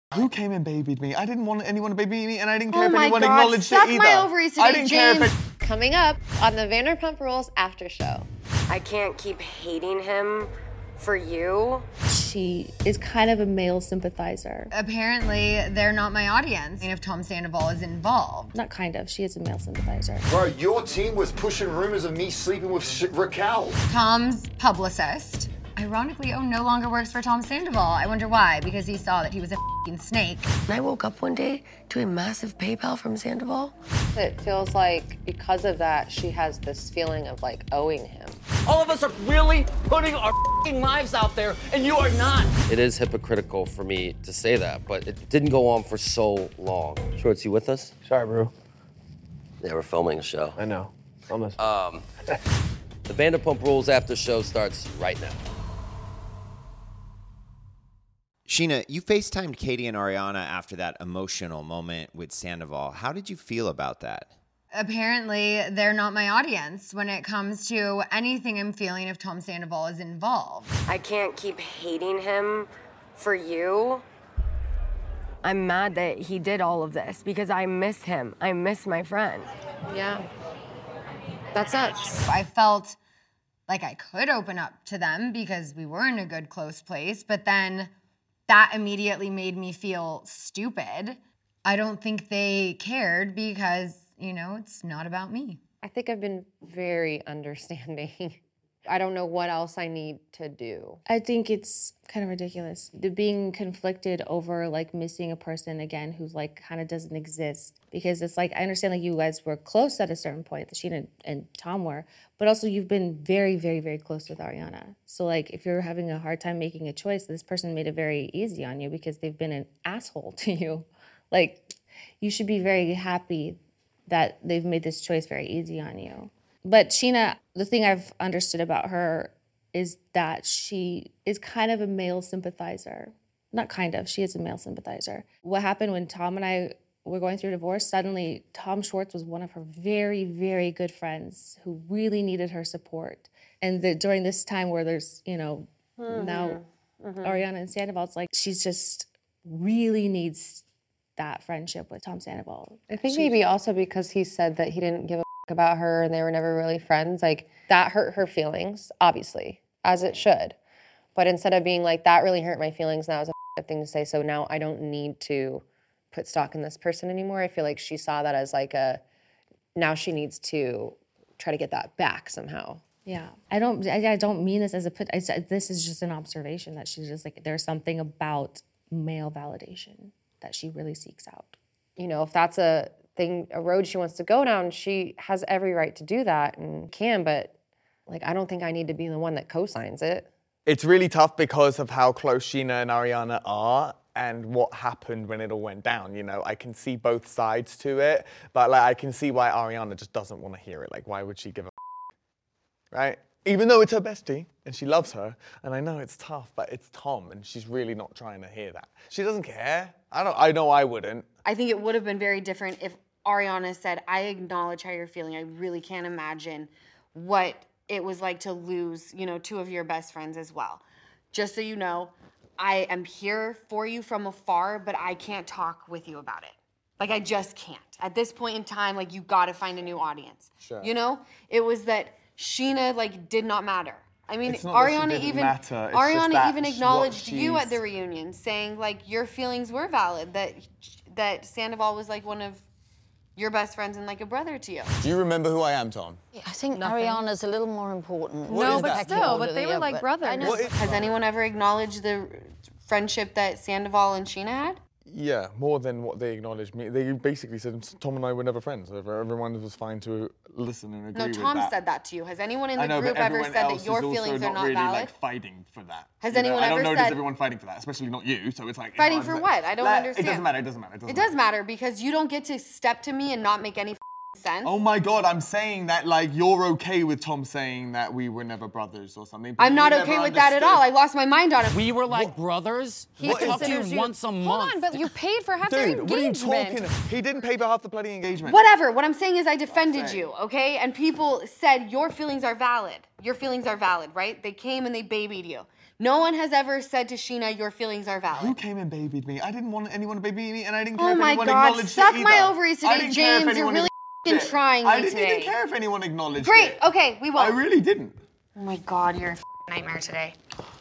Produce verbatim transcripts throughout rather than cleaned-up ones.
Who came and babied me? I didn't want anyone to baby me, and I didn't care oh if my anyone God, acknowledged suck it either. my ovaries today, I didn't James. care if it... Coming up on the Vanderpump Rules after show. I can't keep hating him for you. She is kind of a male sympathizer. Apparently, they're not my audience. And if Tom Sandoval is involved. Not kind of, she is a male sympathizer. Bro, your team was pushing rumors of me sleeping with Sh- Raquel. Tom's publicist, ironically, oh, no longer works for Tom Sandoval. I wonder why, because he saw that he was a f***ing snake. And I woke up one day to a massive PayPal from Sandoval. It feels like because of that, she has this feeling of like owing him. All of us are really putting our f***ing lives out there, and you are not. It is hypocritical for me to say that, but it didn't go on for so long. Shorts, you with us? Sorry, bro. Yeah, we're filming a show. I know. Almost. Um, the Vanderpump Rules after show starts right now. Scheana, you FaceTimed Katie and Ariana after that emotional moment with Sandoval. How did you feel about that? Apparently, they're not my audience when it comes to anything I'm feeling if Tom Sandoval is involved. I can't keep hating him for you. I'm mad that he did all of this because I miss him. I miss my friend. Yeah. That sucks. I felt like I could open up to them because we were in a good, close place, but then that immediately made me feel stupid. I don't think they cared because, you know, it's not about me. I think I've been very understanding. I don't know what else I need to do. I think it's kind of ridiculous. The being conflicted over like missing a person again who's like kind of doesn't exist. Because it's like, I understand like you guys were close at a certain point, that Scheana and Tom were, but also you've been very, very, very close with Ariana. So like if you're having a hard time making a choice, this person made it very easy on you because they've been an asshole to you. Like you should be very happy that they've made this choice very easy on you. But Scheana, the thing I've understood about her is that she is kind of a male sympathizer. Not kind of, she is a male sympathizer. What happened when Tom and I were going through divorce, suddenly Tom Schwartz was one of her very, very good friends who really needed her support. And the, during this time where there's, you know, mm-hmm. now mm-hmm. Ariana and Sandoval, it's like she's just really needs that friendship with Tom Sandoval. I think she, maybe also because he said that he didn't give a about her and they were never really friends, like that hurt her feelings, obviously, as it should. But instead of being like, that really hurt my feelings, that was a thing to say, so now I don't need to put stock in this person anymore. I feel like she saw that as like a, now she needs to try to get that back somehow. Yeah, I don't, I, I don't mean this as a put, I, this is just an observation that she's just like, there's something about male validation that she really seeks out. You know, if that's a thing, a road she wants to go down, she has every right to do that and can, but like, I don't think I need to be the one that co-signs it. It's really tough because of how close Scheana and Ariana are and what happened when it all went down. You know, I can see both sides to it, but like I can see why Ariana just doesn't want to hear it. Like, why would she give a f- right? Even though it's her bestie and she loves her, and I know it's tough, but it's Tom and she's really not trying to hear that. She doesn't care. I don't. I know I wouldn't. I think it would have been very different if Ariana said, I acknowledge how you're feeling. I really can't imagine what it was like to lose, you know, two of your best friends as well. Just so you know, I am here for you from afar, but I can't talk with you about it. Like, I just can't. At this point in time, like, you got to find a new audience. Sure. You know? It was that Scheana, like, did not matter. I mean, It's not that she Ariana didn't even matter, it's just Ariana that even what acknowledged you she's- at the reunion, saying like your feelings were valid, that that Sandoval was like one of your best friends and like a brother to you. Do you remember who I am, Tom? Yeah, I think Nothing. Ariana's a little more important. What no, is but that? still, Order but they the were other, like but brothers. I know. What is- Has anyone ever acknowledged the friendship that Sandoval and Scheana had? Yeah, more than what they acknowledged me. They basically said Tom and I were never friends. Everyone was fine to listen and agree No, with Tom that. said that to you. Has anyone in the I know, group but ever everyone said else that your is also feelings are not really, valid? like, fighting for that. Has You know, anyone I don't ever notice said- everyone fighting for that, especially not you. So it's like Fighting it's for like- what? I don't Like, understand. It doesn't matter. It doesn't matter. It, doesn't It does matter because you don't get to step to me and not make any sense. Oh my God, I'm saying that like you're okay with Tom saying that we were never brothers or something. but I'm you not never okay with that at all. I understood. lost my mind on it. We were like brothers. He I talked to considers you you- once a month. Hold on, but you paid for half their Dude, what are you engagement. talking? He didn't pay for half the bloody engagement. Whatever. What I'm saying is I defended Okay. you, okay? And people said your feelings are valid. Your feelings are valid, right? They came and they babied you. No one has ever said to Sheena, your feelings are valid. Who came and babied me? I didn't want anyone to baby me, and I didn't care Oh if my anyone God, acknowledged suck it my either. ovaries I today, didn't care if James. You're anyone really acknowledged f***ing it. trying I me didn't today. even care if anyone acknowledged Great, it. okay, we won't. I really didn't. Oh my God, you're a f***ing nightmare today.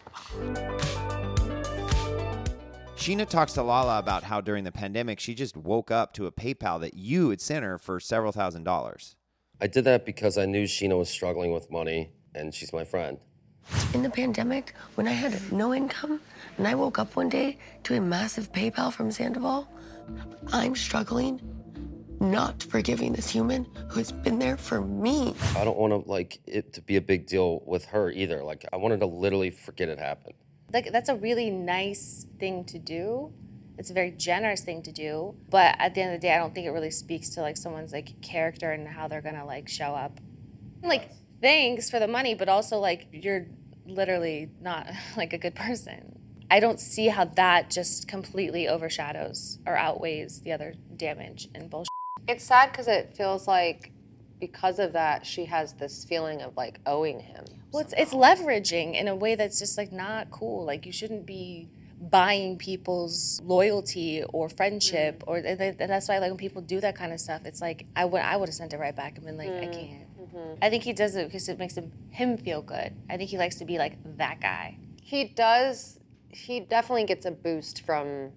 Sheena talks to Lala about how during the pandemic, she just woke up to a PayPal that you had sent her for several thousand dollars. I did that because I knew Sheena was struggling with money, and she's my friend. In the pandemic, when I had no income, and I woke up one day to a massive PayPal from Sandoval, I'm struggling, not forgiving this human who's been there for me. I don't want to, like, it to be a big deal with her either. Like, I wanted to literally forget it happened. Like, that's a really nice thing to do. It's a very generous thing to do. But at the end of the day, I don't think it really speaks to, like, someone's, like, character and how they're gonna, like, show up. Like, thanks for the money, but also, like, you're literally not, like, a good person. I don't see how that just completely overshadows or outweighs the other damage and bullshit. It's sad because it feels like because of that, she has this feeling of, like, owing him. Well, it's, it's leveraging in a way that's just, like, not cool. Like, you shouldn't be buying people's loyalty or friendship, or and that's why, like, when people do that kind of stuff, it's like, I would I would have sent it right back and been like, I can't. Mm-hmm. I think he does it because it makes him, him feel good. I think he likes to be, like, that guy. He does, he definitely gets a boost from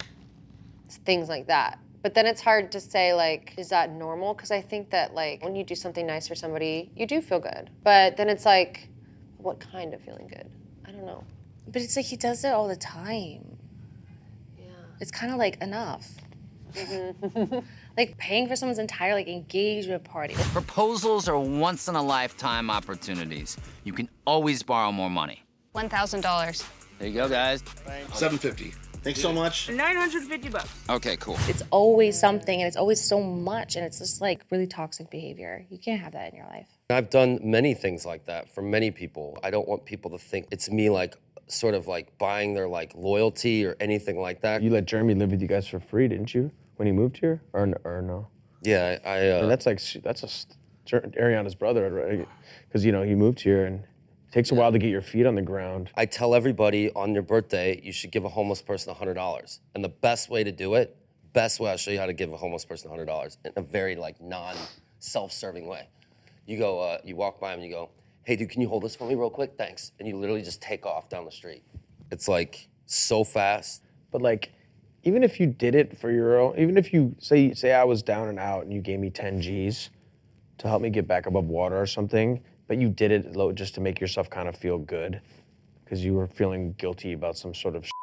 things like that. But then it's hard to say, like, is that normal? Because I think that, like, when you do something nice for somebody, you do feel good. But then it's like, what kind of feeling good? I don't know. But it's like he does it all the time. Yeah. It's kind of like enough. Mm-hmm. Like paying for someone's entire, like, engagement party. Proposals are once-in-a-lifetime opportunities. You can always borrow more money. one thousand dollars. There you go, guys. seven fifty. Thanks so much. nine hundred fifty bucks. Okay, cool. It's always something, and it's always so much, and it's just, like, really toxic behavior. You can't have that in your life. I've done many things like that for many people. I don't want people to think it's me, like, sort of, like, buying their, like, loyalty or anything like that. You let Jeremy live with you guys for free, didn't you, when he moved here? Or, or no? Yeah, I... I uh, and that's, like, that's a, Ariana's brother, right? Because, you know, he moved here, and it takes a while to get your feet on the ground. I tell everybody on your birthday, you should give a homeless person one hundred dollars. And the best way to do it, best way, I'll show you how to give a homeless person one hundred dollars in a very, like, non-self-serving way. You go, uh, you walk by him and you go, hey, dude, can you hold this for me real quick? Thanks. And you literally just take off down the street. It's, like, so fast. But, like, even if you did it for your own, even if you, say, say I was down and out and you gave me ten G's to help me get back above water or something, but you did it low just to make yourself kind of feel good because you were feeling guilty about some sort of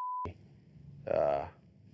uh,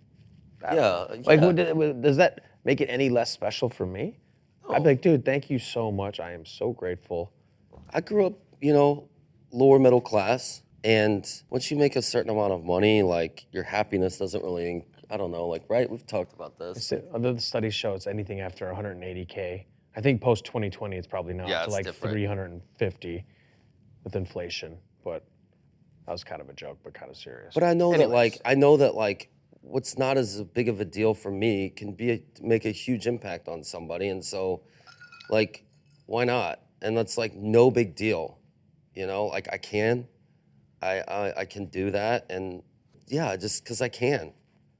Yeah, like, yeah. would, does that make it any less special for me? No. I'd be like, dude, thank you so much. I am so grateful. I grew up, you know, lower middle class, and once you make a certain amount of money, like, your happiness doesn't really, I don't know, like, right? We've talked about this. Other studies show it's anything after one hundred eighty K. I think post twenty twenty, it's probably now Yeah, to it's like different. three hundred fifty with inflation. But that was kind of a joke, but kind of serious. But I know that, Anyways. like, I know that, like, what's not as big of a deal for me can be a, make a huge impact on somebody, and so, like, why not? And that's, like, no big deal, you know? Like, I can, I I, I can do that, and yeah, just because I can.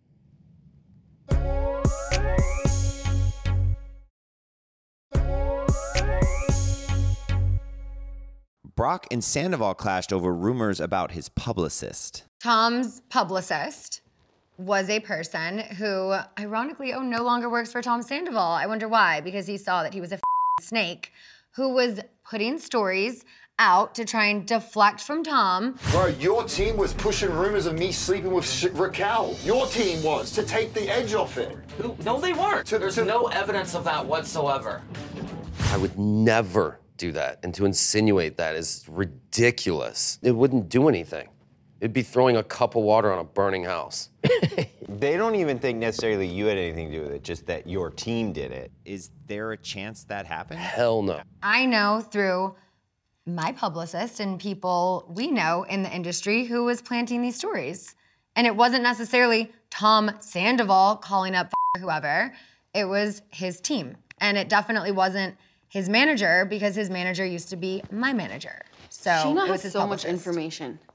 Brock and Sandoval clashed over rumors about his publicist. Tom's publicist was a person who, ironically, oh, no longer works for Tom Sandoval. I wonder why, because he saw that he was a f***ing snake who was putting stories out to try and deflect from Tom. Bro, your team was pushing rumors of me sleeping with Sh- Raquel. Your team was, to take the edge off it. No, they weren't. To- There's to- no evidence of that whatsoever. I would never do that, and to insinuate that is ridiculous. It wouldn't do anything. It'd be throwing a cup of water on a burning house. They don't even think necessarily you had anything to do with it, just that your team did it. Is there a chance that happened? Hell no. I know through my publicist and people we know in the industry who was planting these stories. And it wasn't necessarily Tom Sandoval calling up whoever, it was his team. And it definitely wasn't his manager because his manager used to be my manager. So Sheena it was has his so much publicist. information.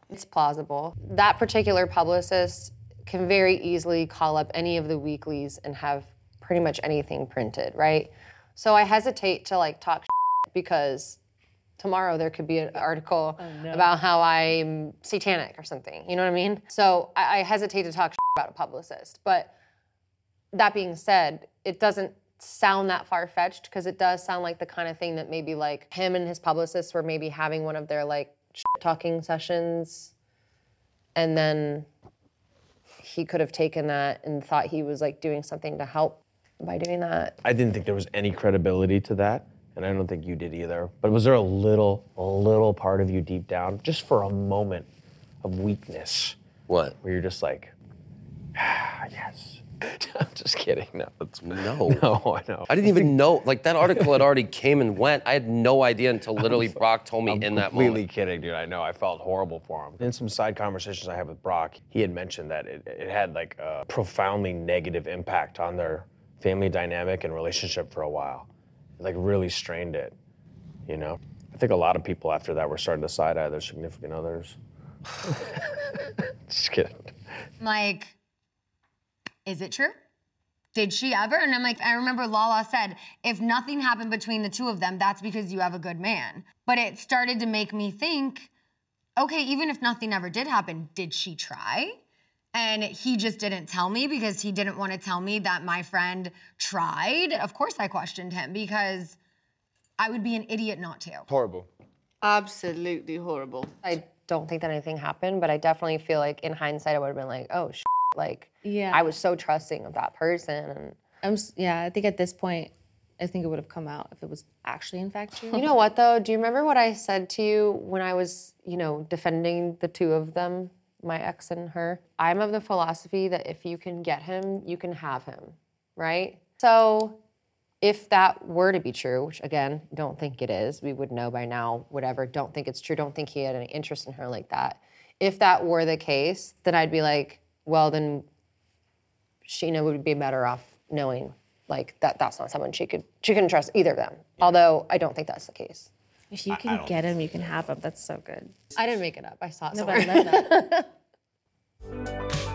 It's plausible. That particular publicist can very easily call up any of the weeklies and have pretty much anything printed, right? So I hesitate to like talk because tomorrow there could be an article oh, no. about how I'm satanic or something, you know what I mean? So I, I hesitate to talk about a publicist. But that being said, it doesn't sound that far-fetched because it does sound like the kind of thing that maybe like him and his publicist were maybe having one of their like talking sessions, and then he could have taken that and thought he was like doing something to help by doing that. I didn't think there was any credibility to that, and I don't think you did either. But was there a little, a little part of you deep down, just for a moment of weakness? What? Where you're just like, ah, yes. I'm just kidding. No, it's no. No, I know. I didn't even know. Like that article had already came and went. I had no idea until literally so, Brock told me I'm in that moment. Completely kidding, dude. I know. I felt horrible for him. In some side conversations I had with Brock, he had mentioned that it, it had like a profoundly negative impact on their family dynamic and relationship for a while. It like really strained it. You know. I think a lot of people after that were starting to side eye their significant others. Just kidding. Like. Is it true? Did she ever? And I'm like, I remember Lala said, if nothing happened between the two of them, that's because you have a good man. But it started to make me think, okay, even if nothing ever did happen, did she try? And he just didn't tell me because he didn't want to tell me that my friend tried. Of course I questioned him because I would be an idiot not to. Horrible. Absolutely horrible. I don't think that anything happened, but I definitely feel like in hindsight I would have been like, oh, shit. Like, yeah. I was so trusting of that person. And I'm, yeah, I think at this point, I think it would have come out if it was actually in fact true. You know what, though? Do you remember what I said to you when I was, you know, defending the two of them, my ex and her? I'm of the philosophy that if you can get him, you can have him, right? So if that were to be true, which again, don't think it is, we would know by now, whatever, don't think it's true, don't think he had any interest in her like that. If that were the case, then I'd be like, well, then Scheana would be better off knowing like that that's not someone she could she couldn't trust either of them. Yeah. Although I don't think that's the case. If you can get him, you can have him. That's so good. I didn't make it up. I saw it no, somewhere. But I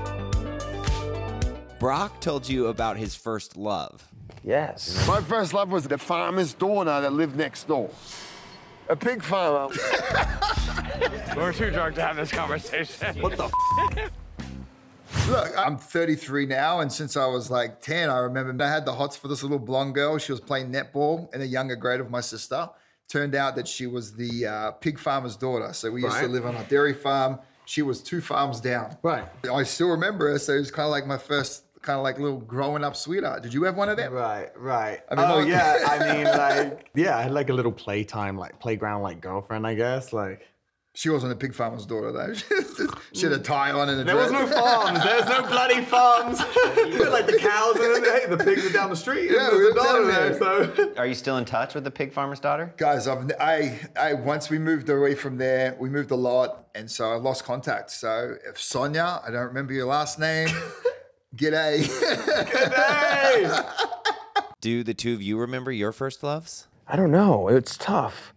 love that. Brock told you about his first love. Yes. My first love was the farmer's daughter that lived next door. A pig farmer. We're too drunk to have this conversation. What the f? Look, I'm thirty-three now, and since I was like ten, I remember I had the hots for this little blonde girl. She was playing netball in a younger grade of my sister. Turned out that she was the uh, pig farmer's daughter. So we used Right. to live on a dairy farm. She was two farms down. Right. I still remember her, so it was kind of like my first kind of like little growing up sweetheart. Did you have one of them? Right, right. I mean, oh, like- yeah, I mean, like, yeah, I had like a little playtime, like playground, like girlfriend, I guess, like. She wasn't a pig farmer's daughter, though. She had a tie on and a There dress. was no farms. There was no bloody farms. Like the cows and hey, the pigs are down the street. Yeah, and we there's were a daughter down there. So. Are you still in touch with the pig farmer's daughter? Guys, I've, I, I, once we moved away from there, we moved a lot, and so I lost contact. So if Sonia, I don't remember your last name, g'day. G'day. Do the two of you remember your first loves? I don't know. It's tough.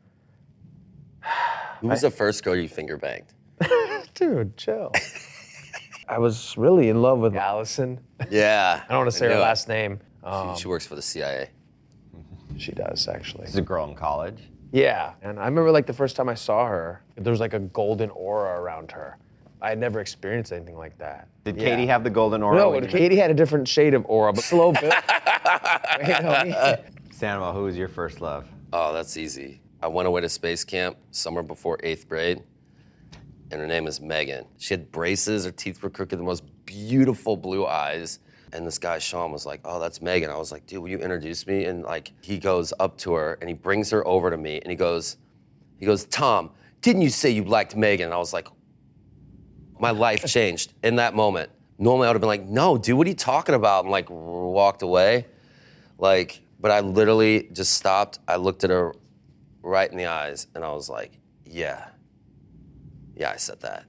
Who was the first girl you finger banged? Dude, chill. I was really in love with Allison. Yeah. I don't want to say her knew it. last name. Um, she, she works for the C I A. She does, actually. She's a girl in college. Yeah, and I remember like the first time I saw her, there was like a golden aura around her. I had never experienced anything like that. Did Yeah. Katie have the golden aura? No, when you Katie had a different shade of aura, but slow build. You know, met- Sandoval, who was your first love? Oh, that's easy. I went away to space camp summer before eighth grade, and her name is Megan. She had braces, her teeth were crooked, the most beautiful blue eyes. And this guy, Sean, was like, oh, that's Megan. I was like, dude, will you introduce me? And like, he goes up to her and he brings her over to me and he goes, he goes, Tom, didn't you say you liked Megan? And I was like, my life changed in that moment. Normally I would have been like, no, dude, what are you talking about? And like walked away. Like, but I literally just stopped. I looked at her right in the eyes and I was like, yeah. Yeah, I said that.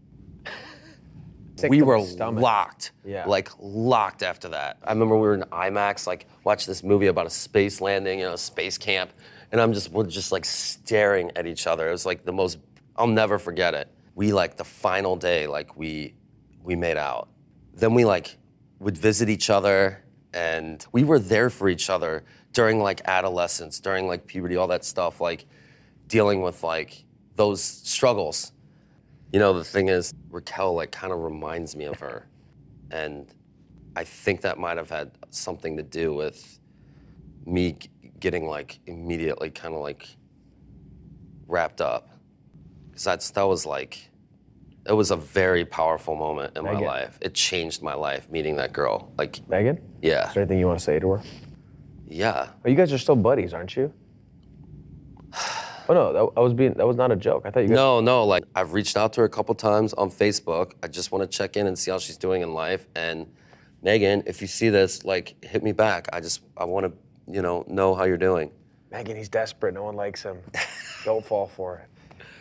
Sick We to were my stomach. locked, Yeah. like locked after that. I remember we were in IMAX, like watching this movie about a space landing, you know, space camp, and I'm just, we're just like staring at each other. It was like the most, I'll never forget it. we like the final day, like we we made out. Then we like would visit each other, and we were there for each other during like adolescence, during like puberty, all that stuff, like dealing with like those struggles. You know, the thing is, Raquel like kind of reminds me of her. And I think that might have had something to do with me g- getting like immediately kind of like wrapped up. Cause that's, that was like, it was a very powerful moment in my Megan. life. It changed my life, meeting that girl. Like, Megan? yeah. Is there anything you want to say to her? Yeah. Oh, you guys are still buddies, aren't you? Oh no, that, I was being, that was not a joke. I thought you guys. No, no, like I've reached out to her a couple times on Facebook. I just want to check in and see how she's doing in life. And Megan, if you see this, like hit me back. I just, I want to, you know, know how you're doing. Megan, he's desperate. No one likes him. Don't fall for it.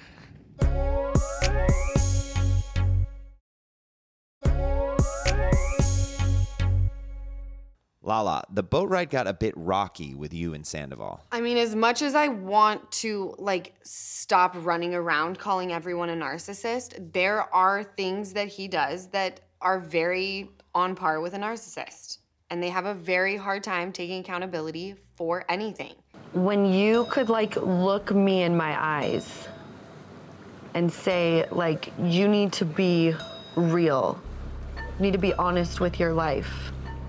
Lala, the boat ride got a bit rocky with you and Sandoval. I mean, as much as I want to like stop running around calling everyone a narcissist, there are things that he does that are very on par with a narcissist. And they have a very hard time taking accountability for anything. When you could like look me in my eyes and say like, you need to be real, you need to be honest with your life.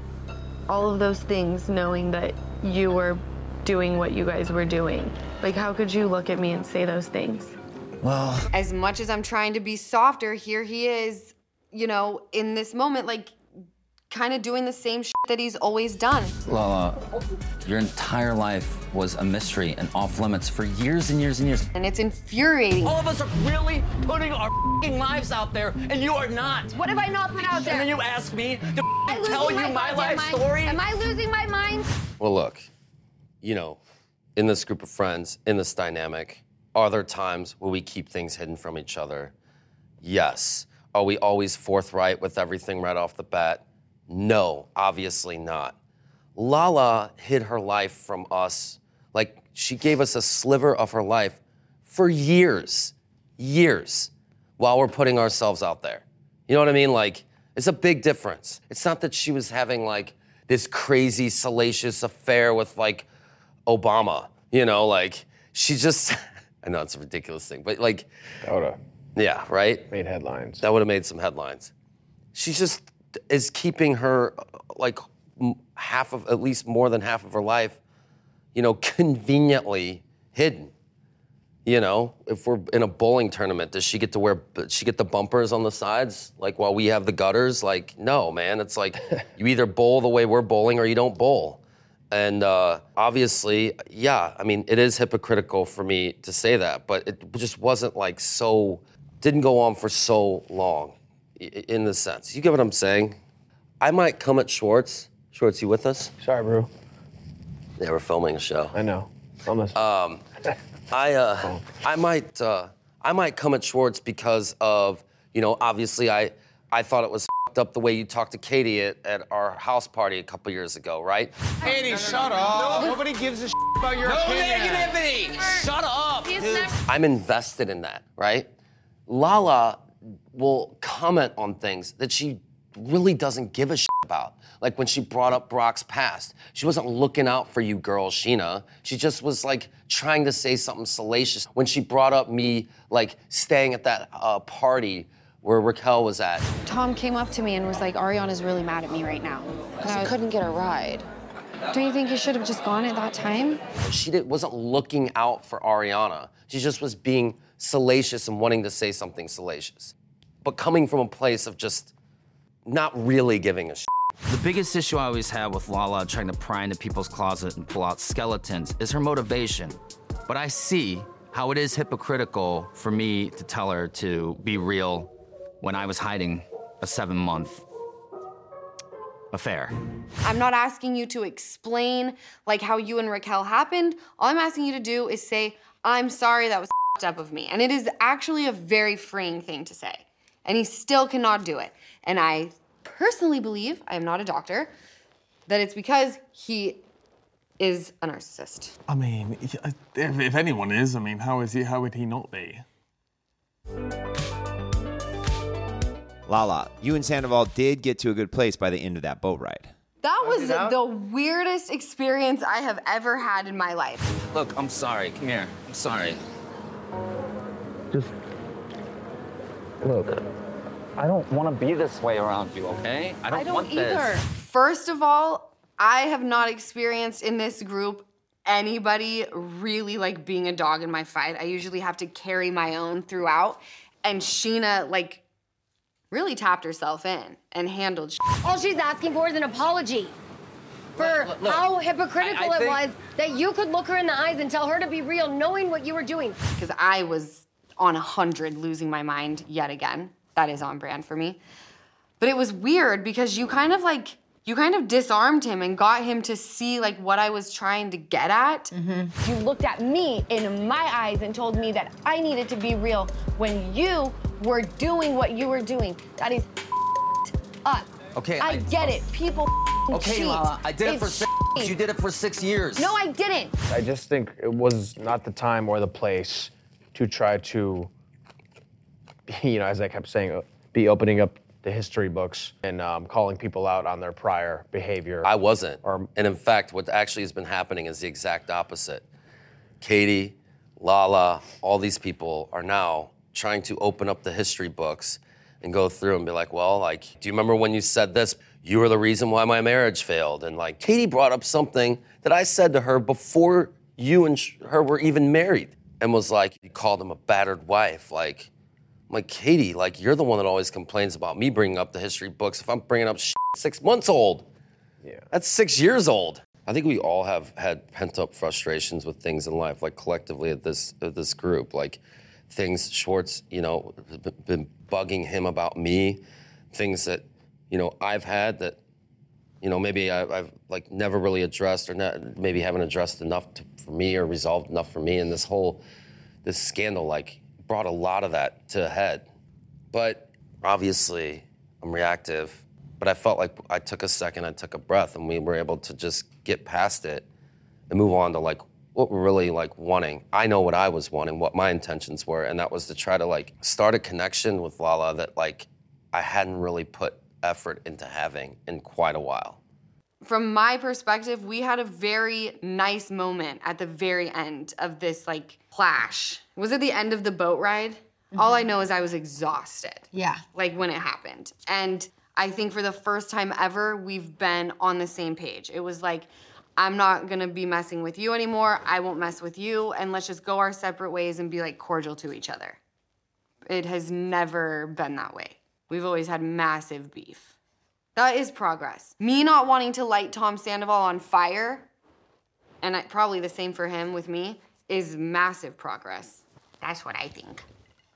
All of those things, knowing that you were doing what you guys were doing. Like, how could you look at me and say those things? Well, as much as I'm trying to be softer, here he is, you know, in this moment, like, kind of doing the same shit that he's always done. Lala, your entire life was a mystery and off limits for years and years and years. And it's infuriating. All of us are really putting our f***ing lives out there, and you are not. What have I not put out there? And then you ask me to Am I tell losing you my goddamn life mind? story? Am I losing my mind? Well, look, you know, in this group of friends, in this dynamic, are there times where we keep things hidden from each other? Yes. Are we always forthright with everything right off the bat? No, obviously not. Lala hid her life from us. Like, she gave us a sliver of her life for years, years, while we're putting ourselves out there. You know what I mean? Like, it's a big difference. It's not that she was having, like, this crazy, salacious affair with, like, Obama. You know, like, she just, I know it's a ridiculous thing, but, like, That would have yeah, right? made headlines. That would have made some headlines. She just is keeping her, like, m- half of, at least more than half of her life, you know, conveniently hidden. You know, if we're in a bowling tournament, does she get to wear, does she get the bumpers on the sides, like, while we have the gutters? Like, no, man. It's like, you either bowl the way we're bowling or you don't bowl. And uh, obviously, yeah, I mean, it is hypocritical for me to say that, but it just wasn't, like, so, didn't go on for so long. In the sense, you get what I'm saying? I might come at Schwartz. Schwartz, you with us? Sorry, bro. Yeah, we're filming a show. I know. I'm listening. Um, I uh, I might uh, I might come at Schwartz because of, you know, obviously I I thought it was f***ed up the way you talked to Katie at, at our house party a couple years ago, right? Katie, shut up. No, nobody gives a shit about your No opinion. negativity. Shut up. dude. I'm invested in that, right? Lala will comment on things that she really doesn't give a shit about. Like when she brought up Brock's past. She wasn't looking out for you girls, Sheena. She just was like trying to say something salacious. When she brought up me like staying at that uh, party where Raquel was at. Tom came up to me and was like, Ariana's really mad at me right now. And I couldn't get a ride. Don't you think you should have just gone at that time? She did, wasn't looking out for Ariana. She just was being salacious and wanting to say something salacious. But coming from a place of just not really giving a shit. The biggest issue I always have with Lala trying to pry into people's closet and pull out skeletons is her motivation. But I see how it is hypocritical for me to tell her to be real when I was hiding a seven-month affair. I'm not asking you to explain like how you and Raquel happened. All I'm asking you to do is say, I'm sorry that was f***ed up of me. And it is actually a very freeing thing to say. And he still cannot do it. And I personally believe, I am not a doctor, that it's because he is a narcissist. I mean, if, if anyone is, I mean, how is he? How would he not be? Lala, you and Sandoval did get to a good place by the end of that boat ride. That was the weirdest experience I have ever had in my life. Look, I'm sorry. Come here. I'm sorry. Just look. I don't want to be this way around you, okay? I don't, I don't want either. this. First of all, I have not experienced in this group anybody really like being a dog in my fight. I usually have to carry my own throughout. And Scheana, like, really tapped herself in and handled shit. All she's asking for is an apology for Look, look, how hypocritical I- I it think- was that you could look her in the eyes and tell her to be real, knowing what you were doing. Because I was on a hundred, losing my mind yet again. That is on brand for me. But it was weird because you kind of like, you kind of disarmed him and got him to see like what I was trying to get at. You looked at me in my eyes and told me that I needed to be real when you were doing what you were doing. That is up. Okay, I, I- get it. People Okay, cheat. Lala, I did it for It's six. You did it for six years. No, I didn't. I just think it was not the time or the place to try to, you know, as I kept saying, uh, be opening up the history books and um, calling people out on their prior behavior. I wasn't. And in fact, what actually has been happening is the exact opposite. Katie, Lala, all these people are now trying to open up the history books and go through and be like, well, like, do you remember when you said this? You were the reason why my marriage failed. And like, Katie brought up something that I said to her before you and sh- her were even married and was like, you called him a battered wife. Like, I'm like, Katie, like, you're the one that always complains about me bringing up the history books. If I'm bringing up shit six months old, yeah, that's six years old. I think we all have had pent-up frustrations with things in life, like collectively at this at this group, like things Schwartz, you know, b- been bugging him about me, things that, you know, I've had that, you know, maybe I, I've like never really addressed or not, maybe haven't addressed enough to, for me or resolved enough for me. And this whole, this scandal, like, brought a lot of that to a head. But obviously, I'm reactive. But I felt like I took a second, I took a breath, and we were able to just get past it and move on to like what we're really like wanting. I know what I was wanting, what my intentions were, and that was to try to like start a connection with Lala that like I hadn't really put effort into having in quite a while. From my perspective, we had a very nice moment at the very end of this like clash. Was it the end of the boat ride? Mm-hmm. All I know is I was exhausted. Yeah. Like when it happened. And I think for the first time ever, we've been on the same page. It was like, I'm not gonna be messing with you anymore. I won't mess with you. And let's just go our separate ways and be like cordial to each other. It has never been that way. We've always had massive beef. That is progress. Me not wanting to light Tom Sandoval on fire, and I, probably the same for him with me, is massive progress. That's what I think.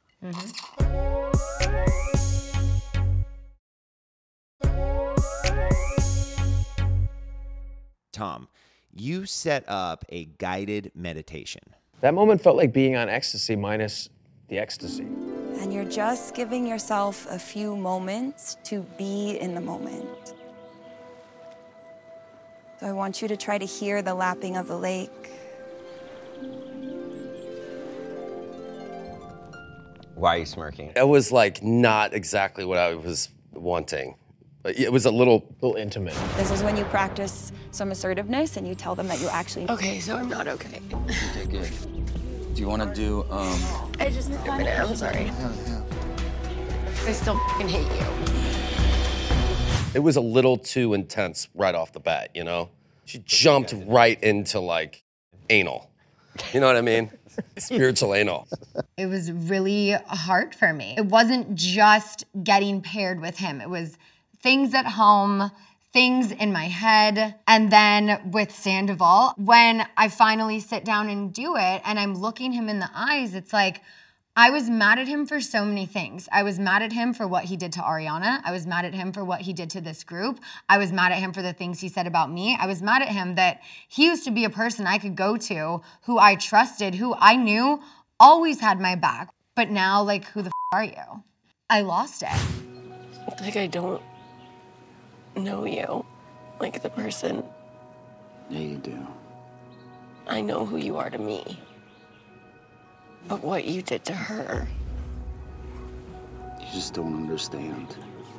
Tom, you set up a guided meditation. That moment felt like being on ecstasy minus the ecstasy. And you're just giving yourself a few moments to be in the moment. So I want you to try to hear the lapping of the lake. Why are you smirking? It was like not exactly what I was wanting. It was a little, little intimate. This is when you practice some assertiveness and you tell them that you actually. Okay, so I'm not okay. Okay, good. Do you want to do, um... I just, I'm sorry. I still fucking hate you. it was a little too intense right off the bat, you know? She jumped right into like anal. You know what I mean? Spiritual anal. It was really hard for me. It wasn't just getting paired with him. It was things at home, things in my head, and then with Sandoval. When I finally sit down and do it and I'm looking him in the eyes, it's like, I was mad at him for so many things. I was mad at him for what he did to Ariana. I was mad at him for what he did to this group. I was mad at him for the things he said about me. I was mad at him that he used to be a person I could go to, who I trusted, who I knew always had my back. But now, like, who the f are you? I lost it. Like, I don't know you, like the person. Yeah, you do. I know who you are to me. But what you did to her. Yeah, You just don't understand.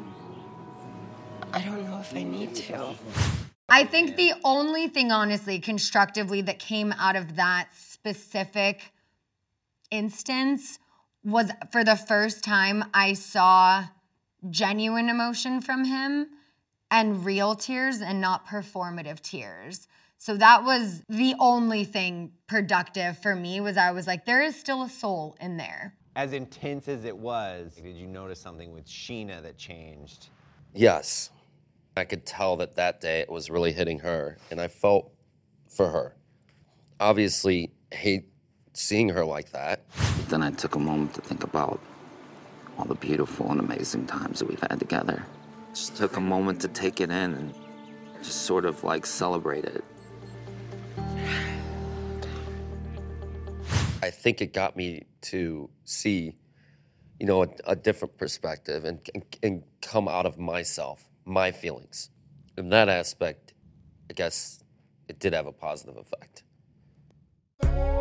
I don't know if I need to. I think the only thing, honestly, constructively that came out of that specific instance was for the first time I saw genuine emotion from him and real tears and not performative tears. So that was the only thing productive for me, was I was like, there is still a soul in there. As intense as it was, did you notice something with Sheena that changed? Yes. I could tell that that day it was really hitting her, and I felt for her. Obviously, hate seeing her like that. Then I took a moment to think about all the beautiful and amazing times that we've had together. Just took a moment to take it in and just sort of like celebrate it. I think it got me to see, you know, a, a different perspective and, and and come out of myself, my feelings. In that aspect, I guess it did have a positive effect.